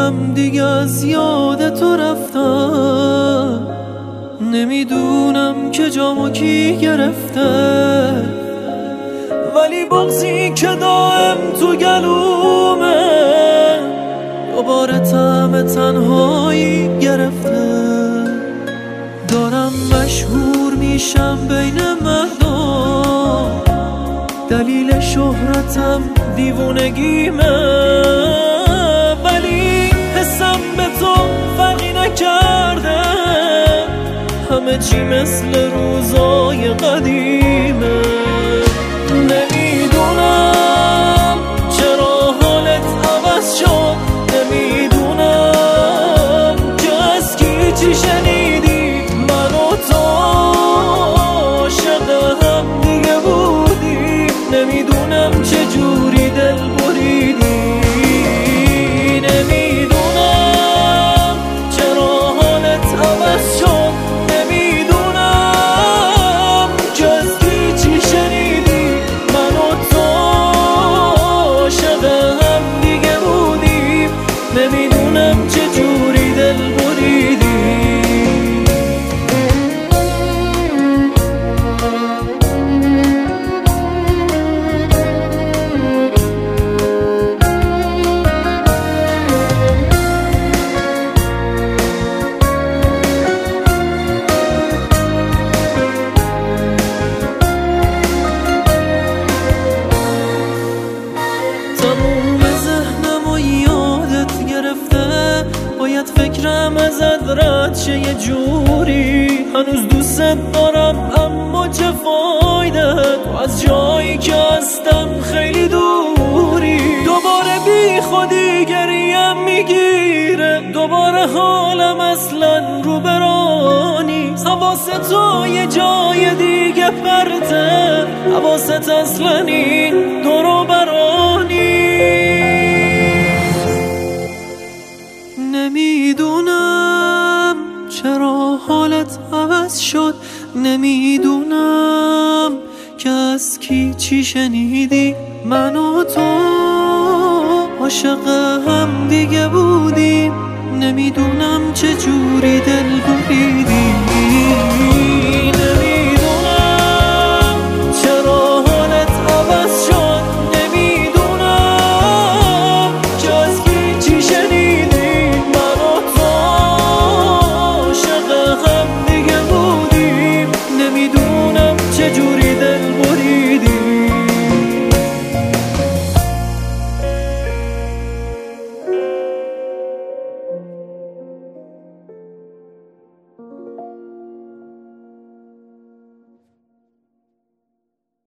نمیدونم دیگه از یاد تو رفتم، نمیدونم که جامو کی گرفته، ولی بغضی که دائم تو گلومه دوباره طعم تنهایی گرفته. دارم مشهور میشم بین مردم، دلیل شهرتم دیوونگیمه، ولی حسم به تو فرقی نکرده، همه چی مثل روزای قدیمه. نمیدونم چرا حالت عوض شد، نمیدونم که از کی چی شنیدی، من و تو عاشق هم دیگه بودیم، نمیدونم چه جوری دل بریدی. نمیدونم چرا حالت عوض شد، نمیدونم که از کی چی شنیدی، من و تو عاشق هم دیگه بودیم، نمیدونم چه جوری دل بریدی. باید فکرم ازت رد شه یه جوری، هنوز دوست دارم اما چه فایده، تو از جایی که هستم خیلی دوری. دوباره بی خودی گریم میگیره، دوباره حالم اصلا رو برانی، حواست تو یه جای دیگه پرته، حواست اصلا این دورو برانی. نمیدونم چرا حالت عوض شد، نمیدونم که از کی چی شنیدی، من و تو عاشق هم دیگه بودیم، نمیدونم چه جوری دل بود.